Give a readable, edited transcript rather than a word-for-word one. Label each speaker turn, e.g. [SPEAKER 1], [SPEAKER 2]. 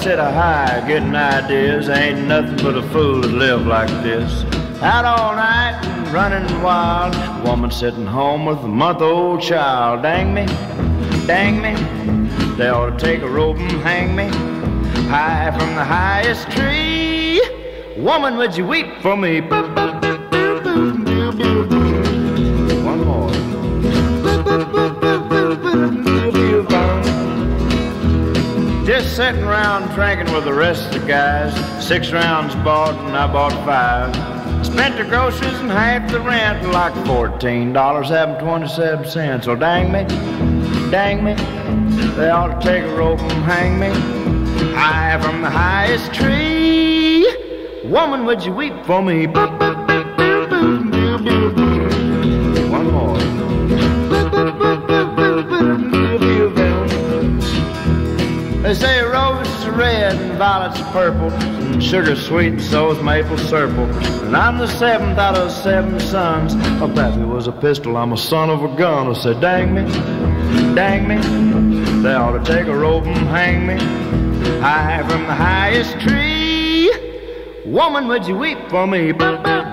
[SPEAKER 1] sit a high, getting ideas. Ain't nothing but a fool to live like this. Out all night and running wild. Woman sitting home with a month-old child. Dang me, dang me. They ought to take a rope and hang me high from the highest tree. Woman, would you weep for me? One more. Just sitting around drinking with the rest of the guys. 6 rounds bought and I bought 5. Spent the groceries and half the rent, like $14 having 27 cents. So dang me, dang me. They ought to take a rope and hang me high from the highest tree. Woman, would you weep for me? One more. They say roses are red and violets are purple, and sugar's sweet and so is maple syrup. And I'm the 7th out of 7 sons. Oh, Pappy was a pistol, I'm a son of a gun. I said, dang me, dang me. They ought to take a rope and hang me high from the highest tree. Woman, would you weep for me?